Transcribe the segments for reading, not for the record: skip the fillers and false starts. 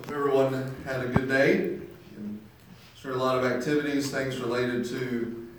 Everyone had a good day. And sure, a lot of activities, things related to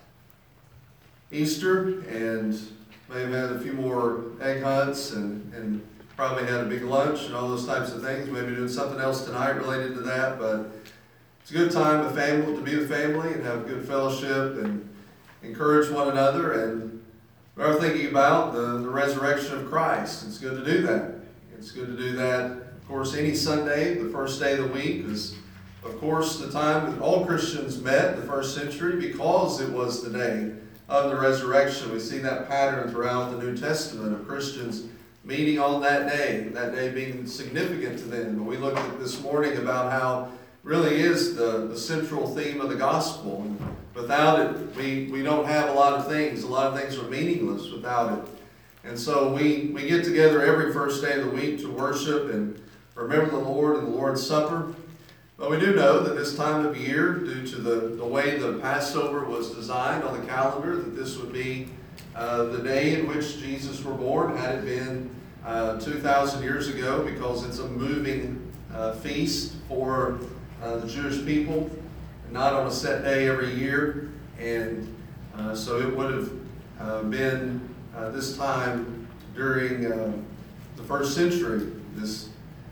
Easter, and may have had a few more egg hunts and probably had a big lunch and all those types of things. Maybe doing something else tonight related to that, but it's a good time to be with family and have good fellowship and encourage one another. And we are thinking about the resurrection of Christ. It's good to do that. It's good to do that, of course, any Sunday. The first day of the week is, of course, the time that all Christians met in the first century because it was the day of the resurrection. We see that pattern throughout the New Testament of Christians meeting on that day being significant to them. And we looked at this morning about how really is the central theme of the gospel. And without it, we don't have a lot of things. A lot of things are meaningless without it. And so we get together every first day of the week to worship and remember the Lord and the Lord's Supper. But we do know that this time of year, due to the way the Passover was designed on the calendar, that this would be the day in which Jesus was born, had it been 2,000 years ago, because it's a moving feast for the Jewish people, not on a set day every year. And so it would have been this time during the first century, this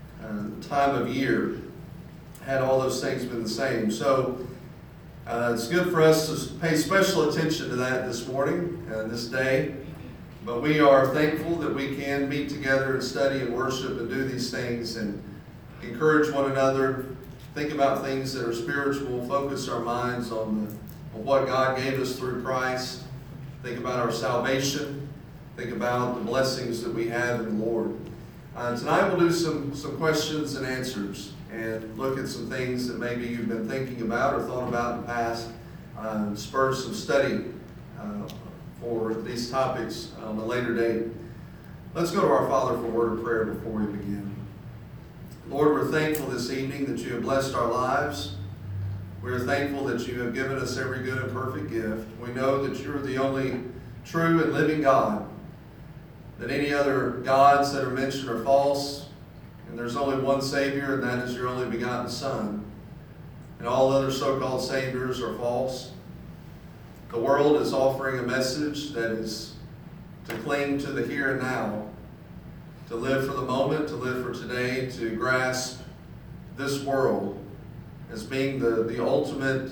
time of year, had all those things been the same. So it's good for us to pay special attention to that this morning, this day. But we are thankful that we can meet together and study and worship and do these things and encourage one another, think about things that are spiritual, focus our minds on what God gave us through Christ, think about our salvation, think about the blessings that we have in the Lord. Tonight we'll do some questions and answers and look at some things that maybe you've been thinking about or thought about in the past, spur some study for these topics on a later date. Let's go to our Father for a word of prayer before we begin. Lord, we're thankful this evening that you have blessed our lives. We're thankful that you have given us every good and perfect gift. We know that you're the only true and living God, that any other gods that are mentioned are false, and there's only one Savior, and that is your only begotten Son. And all other so-called saviors are false. The world is offering a message that is to cling to the here and now, to live for the moment, to live for today, to grasp this world as being the ultimate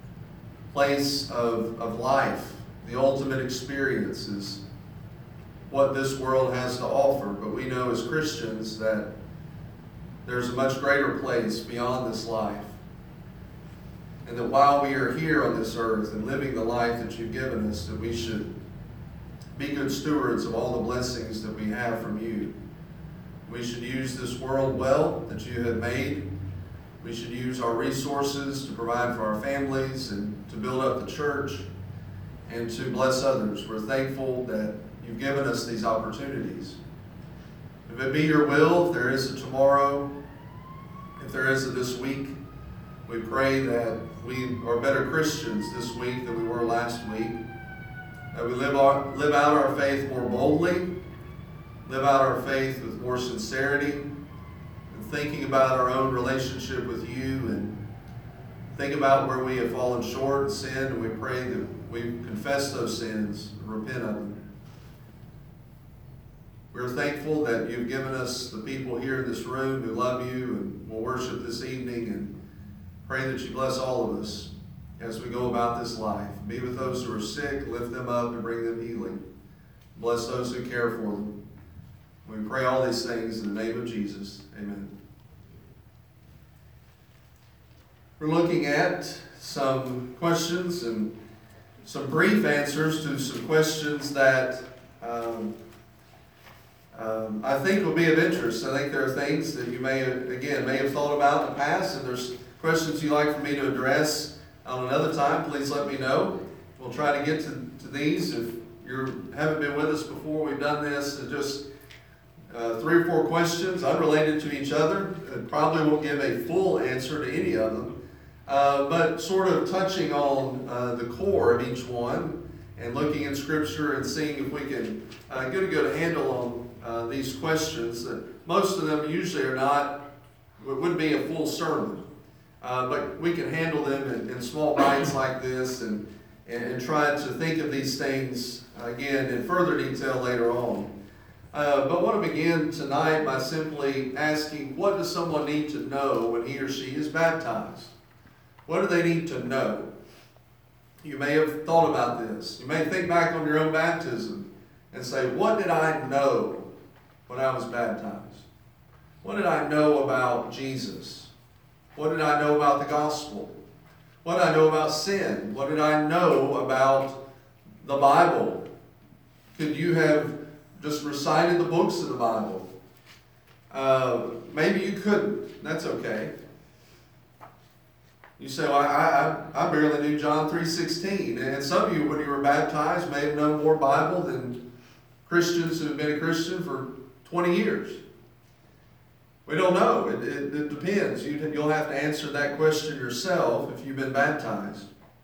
place of life, the ultimate experience is what this world has to offer. But we know as Christians that there's a much greater place beyond this life. And that while we are here on this earth and living the life that you've given us, that we should be good stewards of all the blessings that we have from you. We should use this world well that you have made. We should use our resources to provide for our families and to build up the church and to bless others. We're thankful that you've given us these opportunities. If it be your will, if there is a tomorrow, if there is a this week, we pray that we are better Christians this week than we were last week. That we live out our faith more boldly, live out our faith with more sincerity, and thinking about our own relationship with you, and think about where we have fallen short and sinned, and we pray that we confess those sins and repent of them. We're thankful that you've given us the people here in this room who love you and will worship this evening, and pray that you bless all of us as we go about this life. Be with those who are sick, lift them up and bring them healing. Bless those who care for them. We pray all these things in the name of Jesus. Amen. We're looking at some questions and some brief answers to some questions that I think will be of interest. I think there are things that you may have thought about in the past, and there's questions you'd like for me to address on another time. Please let me know. We'll try to get to these. If you haven't been with us before, we've done this just 3 or 4 questions unrelated to each other. It probably won't give a full answer to any of them, but sort of touching on the core of each one and looking in Scripture and seeing if we can get a good handle on these questions. Most of them usually are not It wouldn't be a full sermon. But we can handle them in small bites like this and try to think of these things, again, in further detail later on. But I want to begin tonight by simply asking, what does someone need to know when he or she is baptized? What do they need to know? You may have thought about this. You may think back on your own baptism and say, what did I know when I was baptized? What did I know about Jesus? What did I know about the gospel? What did I know about sin? What did I know about the Bible? Could you have just recited the books of the Bible? Maybe you couldn't. That's okay. You say, well, I barely knew John 3:16. And some of you, when you were baptized, may have known more Bible than Christians who have been a Christian for 20 years. We don't know. It depends. You'll have to answer that question yourself if you've been baptized.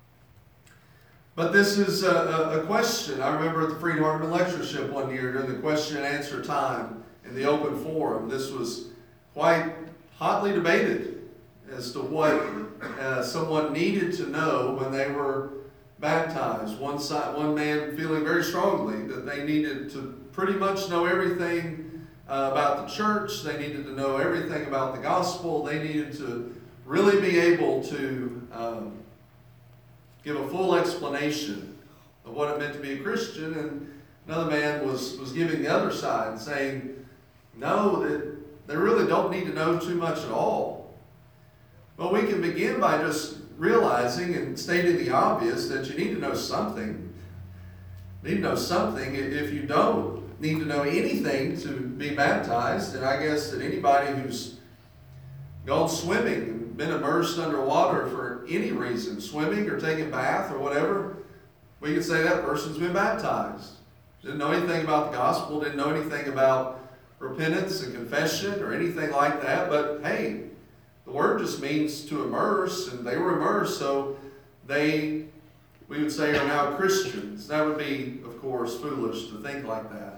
But this is a question. I remember at the Freed Hardeman Lectureship one year during the question and answer time in the open forum. This was quite hotly debated as to what someone needed to know when they were baptized. One man feeling very strongly that they needed to pretty much know everything about the church. They needed to know everything about the gospel. They needed to really be able to give a full explanation of what it meant to be a Christian. And another man was giving the other side, saying, no, they really don't need to know too much at all. But we can begin by just realizing and stating the obvious that you need to know something. You need to know something. If you don't need to know anything to be baptized, and I guess that anybody who's gone swimming and been immersed underwater for any reason, swimming or taking a bath or whatever, we could say that person's been baptized. Didn't know anything about the gospel, didn't know anything about repentance and confession or anything like that, but hey, the word just means to immerse, and they were immersed, so we would say, are now Christians. That would be, of course, foolish to think like that.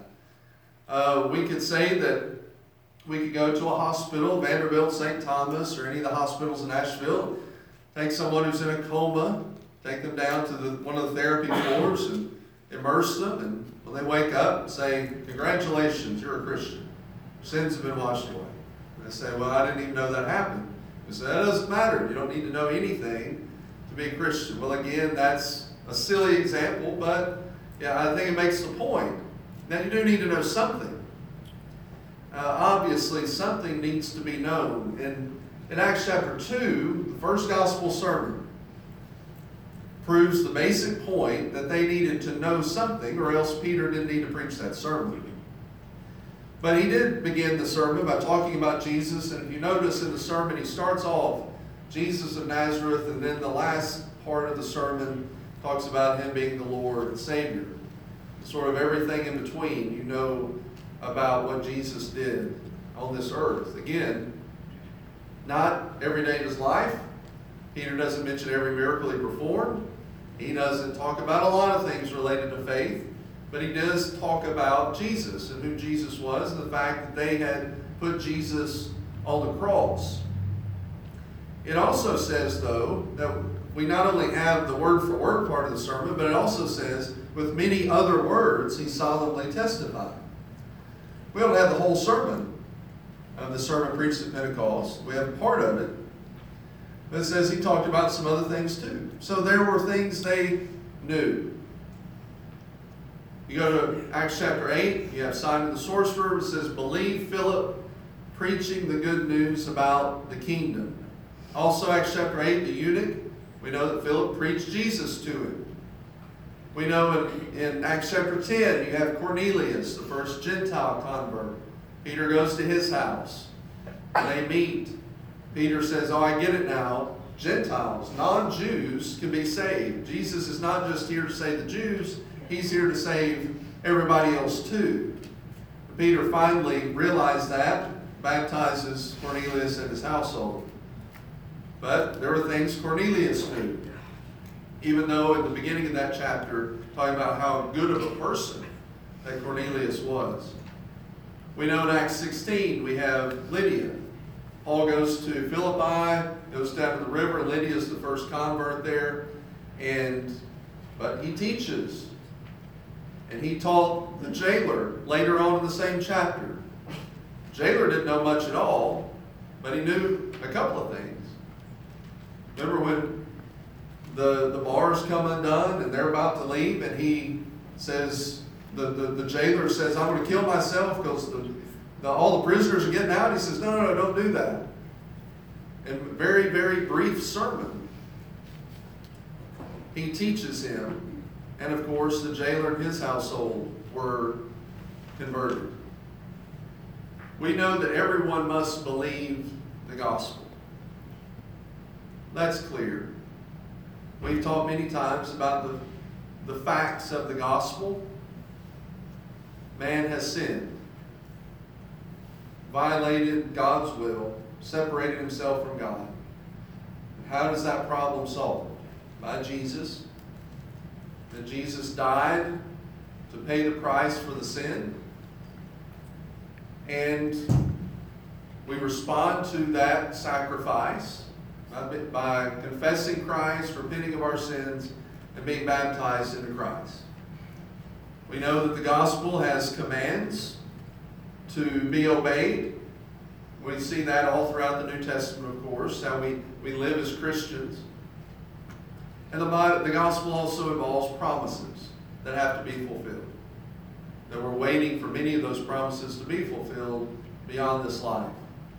We could say that we could go to a hospital, Vanderbilt, St. Thomas, or any of the hospitals in Asheville, take someone who's in a coma, take them down to one of the therapy floors and immerse them, and when they wake up, say, congratulations, you're a Christian. Sins have been washed away. And they say, well, I didn't even know that happened. We say, that doesn't matter. You don't need to know anything to be a Christian. Well, again, that's a silly example, but yeah, I think it makes the point. Now, you do need to know something. Obviously, something needs to be known. And in Acts chapter 2, the first gospel sermon proves the basic point that they needed to know something, or else Peter didn't need to preach that sermon. But he did begin the sermon by talking about Jesus, and if you notice in the sermon, he starts off Jesus of Nazareth, and then the last part of the sermon talks about him being the Lord and Savior. Sort of everything in between, you know about what Jesus did on this earth. Again, not every day of his life. Peter doesn't mention every miracle he performed. He doesn't talk about a lot of things related to faith, but he does talk about Jesus and who Jesus was and the fact that they had put Jesus on the cross. It also says, though, that we not only have the word-for-word part of the sermon, but it also says, with many other words, he solemnly testified. We don't have the whole sermon of the sermon preached at Pentecost. We have part of it. But it says he talked about some other things too. So there were things they knew. You go to Acts chapter 8, you have Simon the sorcerer. It says, believe Philip preaching the good news about the kingdom. Also, Acts chapter 8, the eunuch, we know that Philip preached Jesus to him. We know in Acts chapter 10, you have Cornelius, the first Gentile convert. Peter goes to his house. They meet. Peter says, oh, I get it now. Gentiles, non-Jews, can be saved. Jesus is not just here to save the Jews. He's here to save everybody else too. Peter finally realized that, baptizes Cornelius and his household. But there were things Cornelius knew. Even though in the beginning of that chapter, talking about how good of a person that Cornelius was. We know in Acts 16, we have Lydia. Paul goes to Philippi, goes down to the river. Lydia is the first convert there. But he teaches. And he taught the jailer later on in the same chapter. The jailer didn't know much at all, but he knew a couple of things. Remember when the bars come undone and they're about to leave, and he says, the jailer says, I'm going to kill myself because all the prisoners are getting out. He says, no, don't do that. And very, very brief sermon. He teaches him. And of course, the jailer and his household were converted. We know that everyone must believe the gospel. That's clear. We've talked many times about the facts of the gospel. Man has sinned, violated God's will, separated himself from God. How does that problem solve? By Jesus. That Jesus died to pay the price for the sin. And we respond to that sacrifice by confessing Christ, repenting of our sins, and being baptized into Christ. We know that the gospel has commands to be obeyed. We see that all throughout the New Testament, of course, how we live as Christians. And the gospel also involves promises that have to be fulfilled. That we're waiting for many of those promises to be fulfilled beyond this life.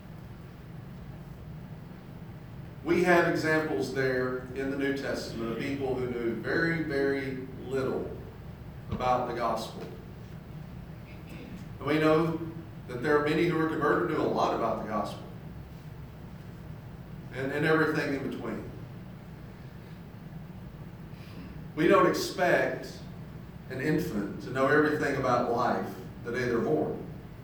We have examples there in the New Testament of people who knew very, very little about the gospel. And we know that there are many who are converted who knew a lot about the gospel. And everything in between. We don't expect an infant to know everything about life the day they're born.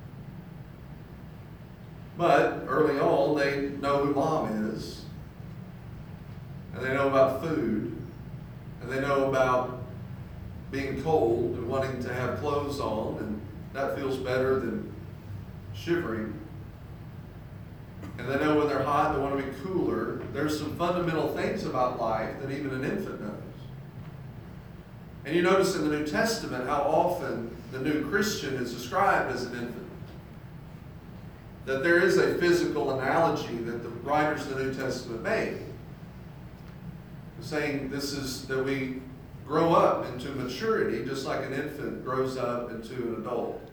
But early on, they know who mom is. And they know about food. And they know about being cold and wanting to have clothes on. And that feels better than shivering. And they know when they're hot, they want to be cooler. There's some fundamental things about life that even an infant knows. And you notice in the New Testament how often the new Christian is described as an infant. That there is a physical analogy that the writers of the New Testament make. Saying that we grow up into maturity just like an infant grows up into an adult.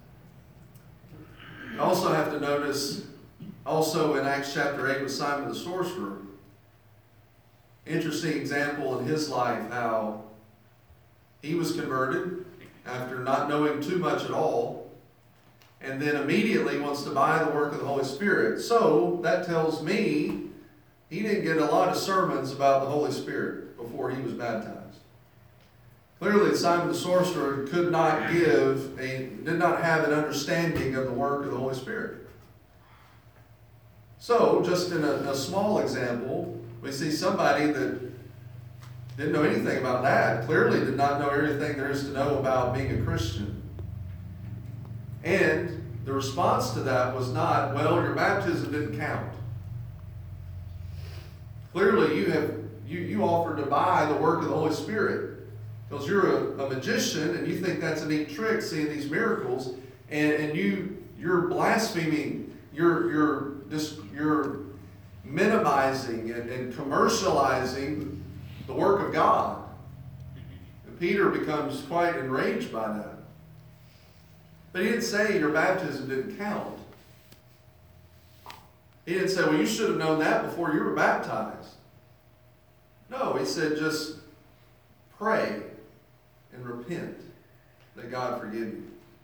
You also have to notice, also in Acts chapter 8 with Simon the sorcerer, interesting example in his life how he was converted after not knowing too much at all, and then immediately wants to buy the work of the Holy Spirit. So that tells me he didn't get a lot of sermons about the Holy Spirit before he was baptized. Clearly, Simon the sorcerer did not have an understanding of the work of the Holy Spirit. So, just in a small example, we see somebody that didn't know anything about that, clearly did not know everything there is to know about being a Christian. And the response to that was not, well, your baptism didn't count. Clearly you offered to buy the work of the Holy Spirit because you're a magician and you think that's a neat trick, seeing these miracles, and you're blaspheming, you're minimizing and commercializing the work of God. And Peter becomes quite enraged by that. But he didn't say your baptism didn't count. He didn't say, well, you should have known that before you were baptized. No, he said just pray and repent that God forgive you.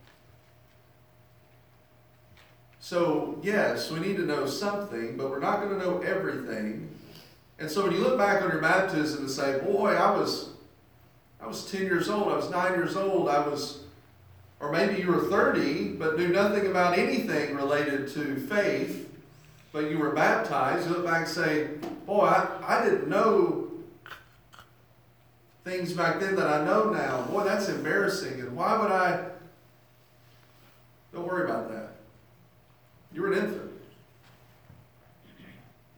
So, yes, we need to know something, but we're not going to know everything. And so when you look back on your baptism and say, boy, I was 10 years old, I was 9 years old, or maybe you were 30, but knew nothing about anything related to faith, but you were baptized, you look back and say, boy, I didn't know things back then that I know now. Boy, that's embarrassing, and why would I? Don't worry about that. You were an infant.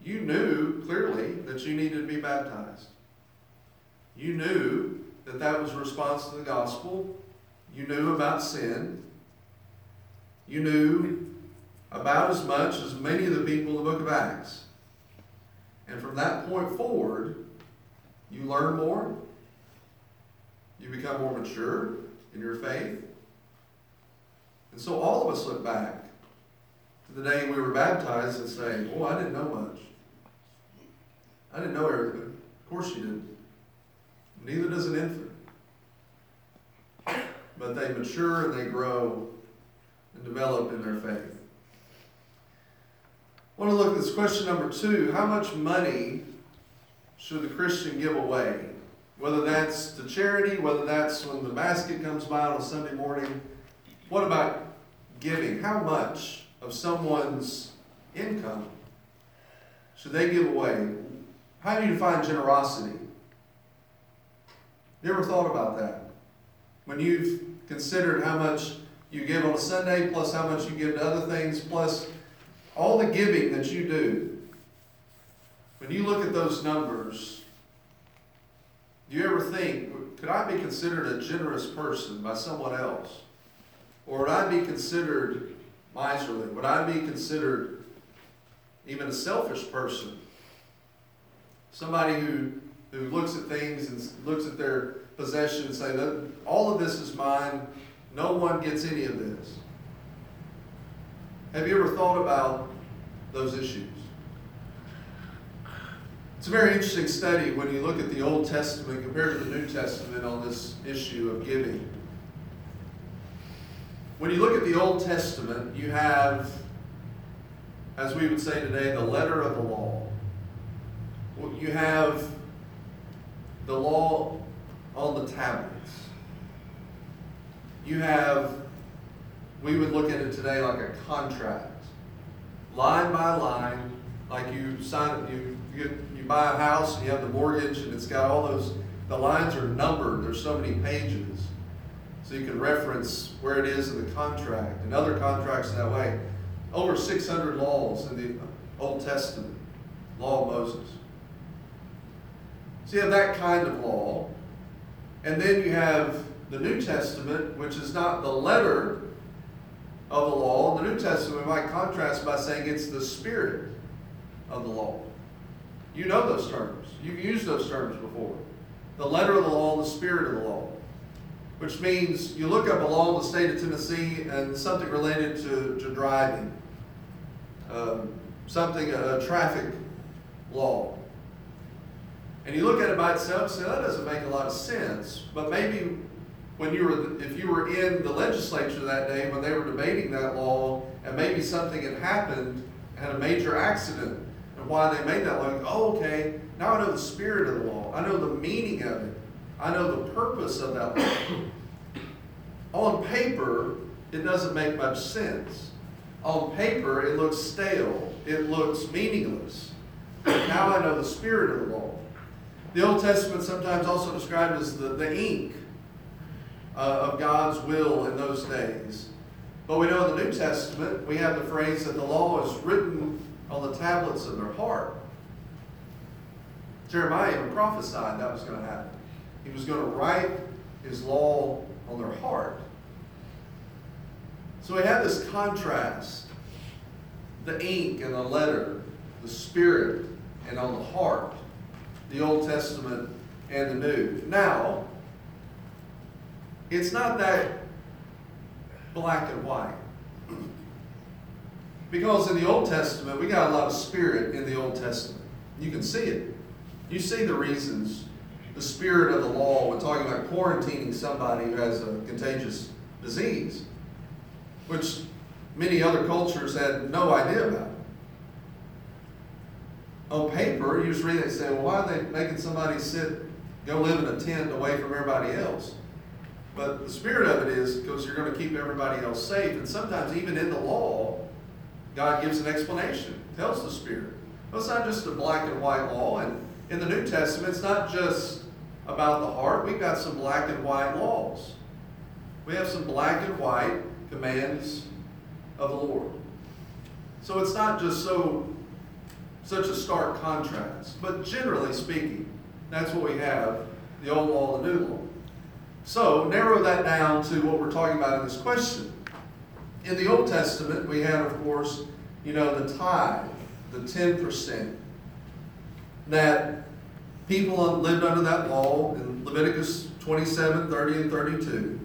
you knew clearly that you needed to be baptized. You knew that that was a response to the gospel. You knew about sin. You knew about as much as many of the people in the book of Acts. And from that point forward, you learn more. You become more mature in your faith. And so all of us look back to the day we were baptized and say, oh, I didn't know much. I didn't know everything. Of course you didn't. Neither does an infant. But they mature and they grow and develop in their faith. I want to look at this question number 2. How much money should the Christian give away? Whether that's to charity, whether that's when the basket comes by on a Sunday morning. What about giving? How much of someone's income should they give away? How do you define generosity? You ever thought about that? When you've considered how much you give on a Sunday, plus how much you give to other things, plus all the giving that you do. When you look at those numbers, do you ever think, could I be considered a generous person by someone else? Or would I be considered miserly? Would I be considered even a selfish person? Somebody who looks at things and looks at their possessions and say, that all of this is mine, no one gets any of this. Have you ever thought about those issues? It's a very interesting study when you look at the Old Testament compared to the New Testament on this issue of giving. When you look at the Old Testament, you have, as we would say today, the letter of the law. You have the law on the tablets. You have, we would look at it today like a contract. Line by line, like you sign, you buy a house and you have the mortgage and it's got all those, the lines are numbered, there's so many pages. So you can reference where it is in the contract and other contracts that way. Over 600 laws in the Old Testament, law of Moses. So you have that kind of law. And then you have the New Testament, which is not the letter of the law. In the New Testament, we might contrast by saying it's the spirit of the law. You know those terms. You've used those terms before. The letter of the law and the spirit of the law. Which means you look up a law in the state of Tennessee and something related to driving. A traffic law. And you look at it by itself and say, that doesn't make a lot of sense. But maybe if you were in the legislature that day when they were debating that law, and maybe something had happened, had a major accident, and why they made that law, you go, oh, okay, now I know the spirit of the law. I know the meaning of it. I know the purpose of that law. On paper, it doesn't make much sense. On paper, it looks stale. It looks meaningless. But now I know the spirit of the law. The Old Testament sometimes also described as the ink of God's will in those days. But we know in the New Testament, we have the phrase that the law is written on the tablets of their heart. Jeremiah even prophesied that was going to happen. He was going to write his law on their heart. So we have this contrast. The ink and the letter, the spirit and on the heart. The Old Testament and the New. Now, it's not that black and white. Because in the Old Testament, we got a lot of spirit in the Old Testament. You can see it. You see the reasons, the spirit of the law when talking about quarantining somebody who has a contagious disease, which many other cultures had no idea about. On paper, you just read it and say, well, why are they making somebody go live in a tent away from everybody else? But the spirit of it is because you're going to keep everybody else safe. And sometimes even in the law, God gives an explanation, tells the spirit. Well, it's not just a black and white law. And in the New Testament, it's not just about the heart. We've got some black and white laws. We have some black and white commands of the Lord. So it's not just so such a stark contrast. But generally speaking, that's what we have, the old law, the new law. So narrow that down to what we're talking about in this question. In the Old Testament, we had, of course, the tithe, the 10%, that people lived under that law in Leviticus 27, 30, and 32.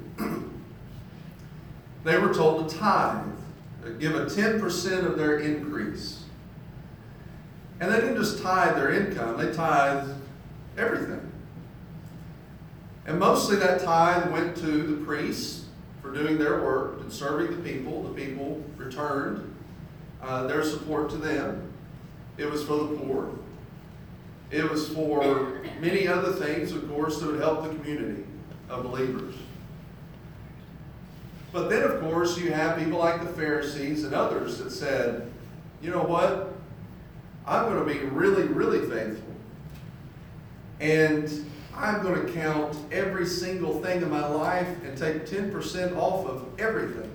They were told to tithe, give a 10% of their increase. And they didn't just tithe their income, they tithed everything. And mostly that tithe went to the priests for doing their work and serving the people. The people returned their support to them. It was for the poor. It was for many other things, of course, that would help the community of believers. But then, of course, you have people like the Pharisees and others that said, you know what? I'm going to be really, really faithful. And I'm going to count every single thing in my life and take 10% off of everything.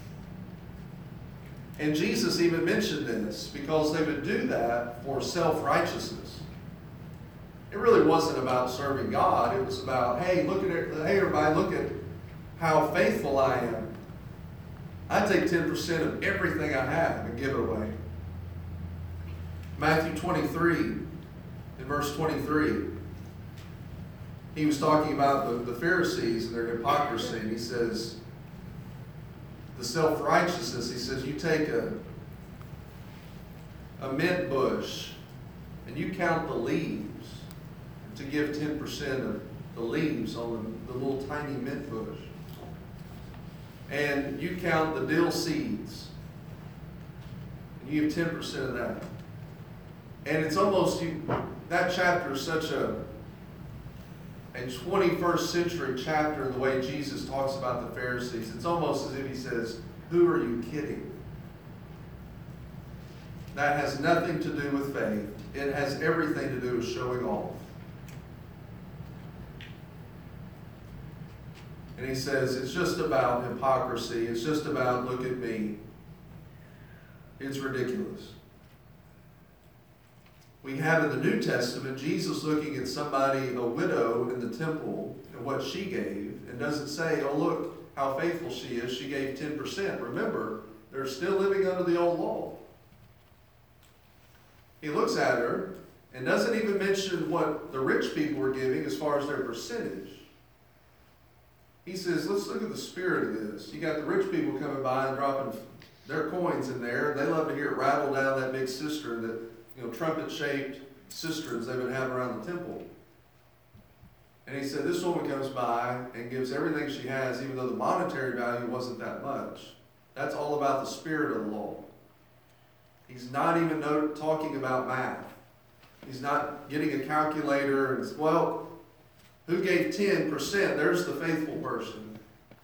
And Jesus even mentioned this because they would do that for self-righteousness. It really wasn't about serving God. It was about, hey, hey everybody, look at how faithful I am. I take 10% of everything I have and give it away. Matthew 23, in verse 23, he was talking about the Pharisees and their hypocrisy, and he says, the self-righteousness, he says, you take a mint bush and you count the leaves to give 10% of the leaves on the little tiny mint bush. And you count the dill seeds and you give 10% of that. And it's almost, that chapter is such a 21st century chapter in the way Jesus talks about the Pharisees. It's almost as if he says, who are you kidding? That has nothing to do with faith. It has everything to do with showing off. And he says, it's just about hypocrisy. It's just about, look at me. It's ridiculous. We have in the New Testament Jesus looking at somebody, a widow in the temple, and what she gave, and doesn't say, oh, look how faithful she is. She gave 10%. Remember, they're still living under the old law. He looks at her and doesn't even mention what the rich people were giving as far as their percentage. He says, let's look at the spirit of this. You got the rich people coming by and dropping their coins in there. They love to hear it rattle down that big cistern, that trumpet-shaped cisterns they would have around the temple. And he said, this woman comes by and gives everything she has, even though the monetary value wasn't that much. That's all about the spirit of the law. He's not even talking about math. He's not getting a calculator and, well, who gave 10%? There's the faithful person.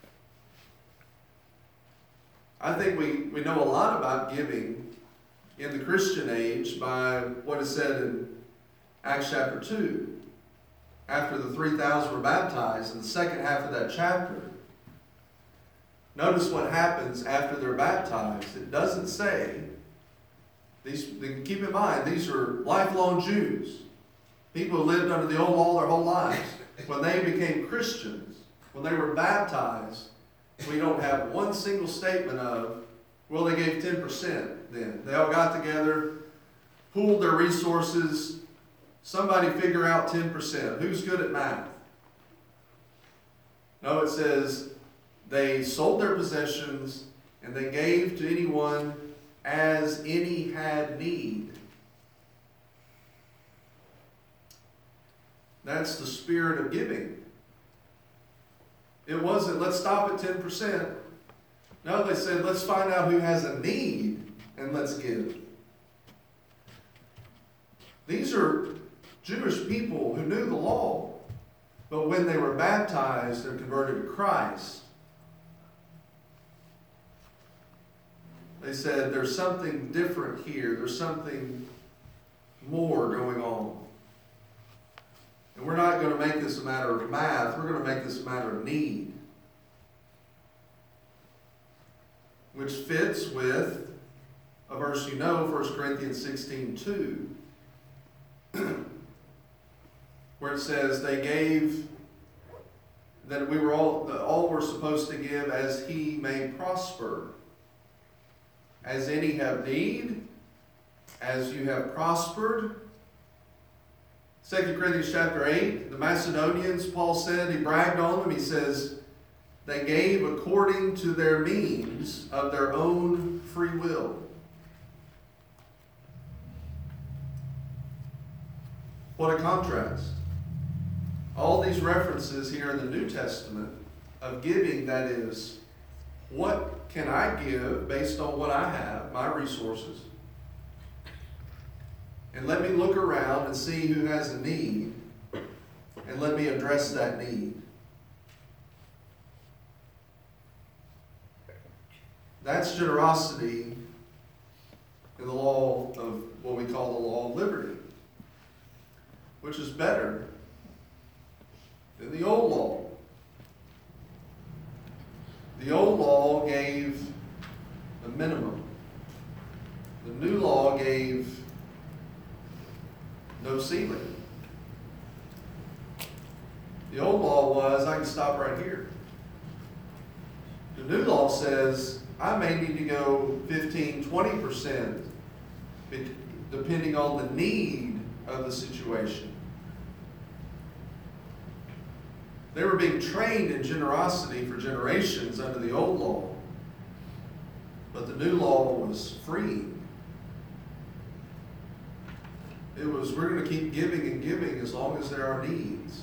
I think we know a lot about giving in the Christian age by what is said in Acts chapter 2. After the 3,000 were baptized, in the second half of that chapter, notice what happens after they're baptized. It doesn't say, keep in mind, these are lifelong Jews, people who lived under the old law their whole lives. When they became Christians, when they were baptized, we don't have one single statement of, well, they gave 10% then. They all got together, pooled their resources. Somebody figure out 10%. Who's good at math? No, it says they sold their possessions and they gave to anyone as any had need. That's the spirit of giving. It wasn't, let's stop at 10%. No, they said, let's find out who has a need and let's give. These are Jewish people who knew the law, but when they were baptized and converted to Christ, they said, there's something different here. There's something more going on. And we're not going to make this a matter of math. We're going to make this a matter of need. Which fits with a verse you know, 1 Corinthians 16:2, where it says they gave, that we were all were supposed to give as he may prosper. As any have need, as you have prospered. 2 Corinthians chapter 8, the Macedonians, Paul said, he bragged on them, he says, they gave according to their means of their own free will. What a contrast. All these references here in the New Testament of giving, that is, what can I give based on what I have, my resources? And let me look around and see who has a need, and let me address that need. That's generosity in the law of what we call the law of liberty, which is better than the old law. The old law gave the minimum. The new law gave no ceiling. The old law was, I can stop right here. The new law says, I may need to go 15, 20%, depending on the need of the situation. They were being trained in generosity for generations under the old law, but the new law was free. It was, we're going to keep giving and giving as long as there are needs.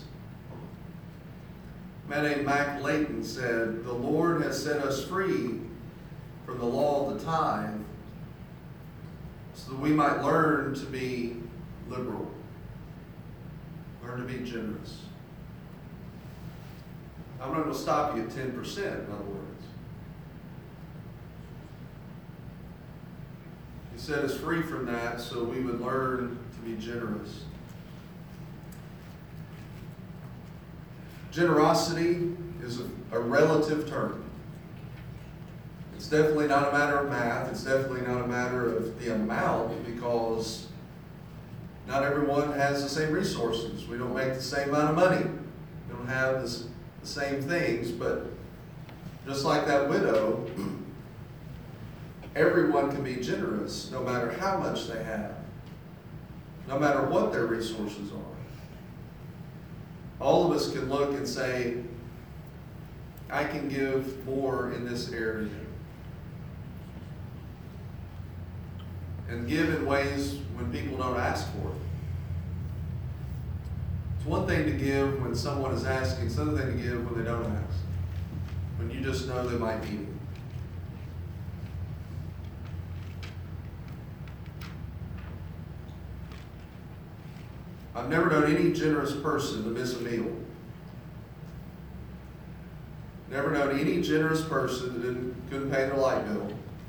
A man named Mac Layton said, the Lord has set us free from the law of the tithe so that we might learn to be liberal, learn to be generous. I'm not going to stop you at 10%, in other words. He set us free from that so we would learn to be generous. Generosity is a relative term. It's definitely not a matter of math. It's definitely not a matter of the amount, because not everyone has the same resources. We don't make the same amount of money. We don't have the same things, but just like that widow, everyone can be generous no matter how much they have, no matter what their resources are. All of us can look and say, I can give more in this area. And give in ways when people don't ask for it. It's one thing to give when someone is asking, it's another thing to give when they don't ask, when you just know they might need it. I've never known any generous person to miss a meal. Never known any generous person that couldn't pay their light bill.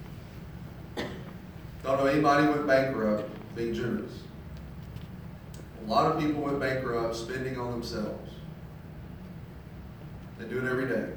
Don't know anybody who went bankrupt being generous. A lot of people went bankrupt spending on themselves. They do it every day.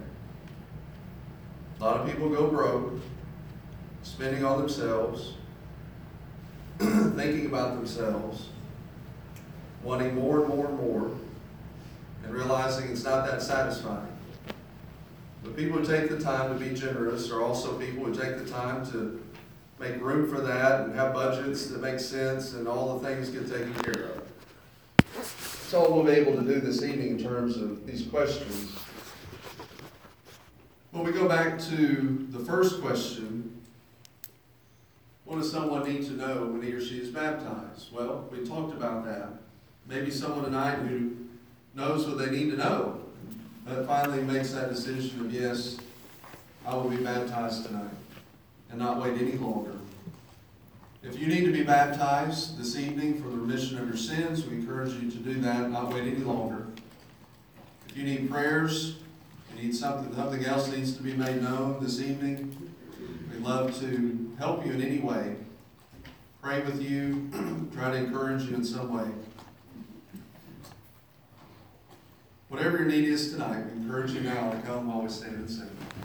A lot of people go broke spending on themselves, thinking about themselves, wanting more and more and more, and realizing it's not that satisfying. The people who take the time to be generous are also people who take the time to make room for that and have budgets that make sense and all the things get taken care of. That's all we'll be able to do this evening in terms of these questions. When we go back to the first question, what does someone need to know when he or she is baptized? Well, we talked about that. Maybe someone tonight who knows what they need to know, but finally makes that decision of, yes, I will be baptized tonight, and not wait any longer. If you need to be baptized this evening for the remission of your sins, we encourage you to do that, not wait any longer. If you need prayers, you need something else needs to be made known this evening, we'd love to help you in any way, pray with you, try to encourage you in some way. Whatever your need is tonight, we encourage you now to come while we stand and sing.